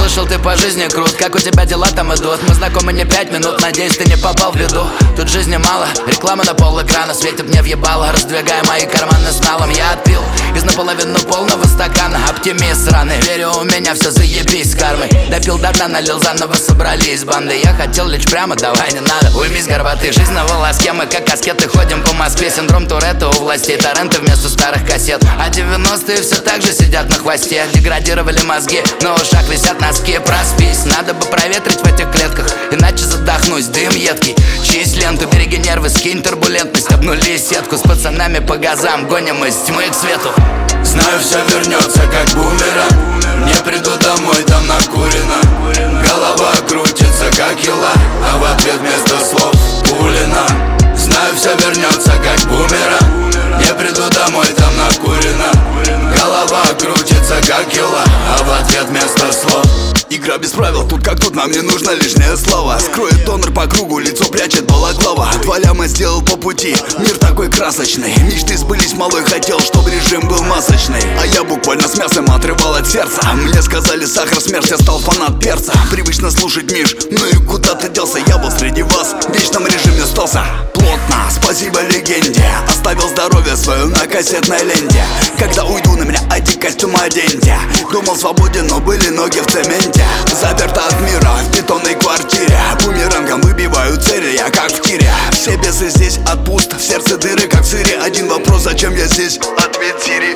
Слышал, ты по жизни крут, как у тебя дела там идут? Мы знакомы не 5 минут, надеюсь, ты не попал в беду. Тут жизни мало, реклама на пол экрана светит мне в ебало, раздвигая мои карманы с налом. Я отпил из наполовину полного стакана, оптимист сраный, верю, у меня все заебись с кармой. Допил до дна, налил заново, собрались банды. Я хотел лечь прямо, давай не надо, уймись, горбатый. Жизнь на волоске, мы как аскеты ходим по Москве. Синдром Туретта у властей, торренты вместо старых кассет. А 90-е все так же сидят на хвосте. Деградировали мозги, на ушах висят носки. Проспись, надо бы проветрить в этих клетках, иначе задохнусь, дым едкий. Чисть ленту, береги нервы, скинь турбулентность. Обнули сетку, с пацанами по газам гоним из тьмы к свету. Знаю, все вернется как бумеранг. Не приду домой, там накурено. Голова крутится как ела, а в ответ вместо слов пулина. Знаю, все вернется как бумеранг. Не приду домой, там накурено. Голова крутится как ела, а в ответ вместо слов. Игра без правил, тут как тут, нам не нужно лишнее слово. Скроет донор по кругу, лицо прячет балаклава. 2 ляма сделал по пути, мир такой красочный. Мечты сбылись, малой хотел, чтобы режим был масочный. А я буквально с мясом отрывал от сердца. Мне сказали сахар смерть, я стал фанат перца. Привычно слушать Миш, ну и куда ты делся? Я был среди вас, в вечном режиме остался. Плотно, спасибо легенде, оставил здоровье свое на кассетной ленте. Когда уйду, на меня один костюм оденьте. Думал свободен, но были ноги в цементе. Заперта от мира в бетонной квартире. Бумерангом выбиваю цели, я как в тире. Все бесы здесь отпуст, в сердце дыры как в сыре. Один вопрос, зачем я здесь? Ответ Сири.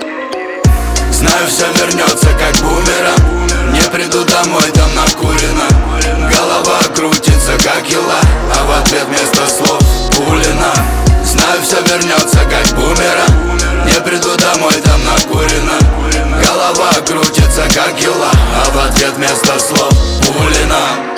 Знаю, все вернется как бумеранг. Не приду домой, там накурено. Голова крутится как ела, а в ответ вместо слов пулина. Знаю, все вернется как бумеранг. Не приду домой, там накурено. Голова крутится как ела, а в ответ вместо слов пулина.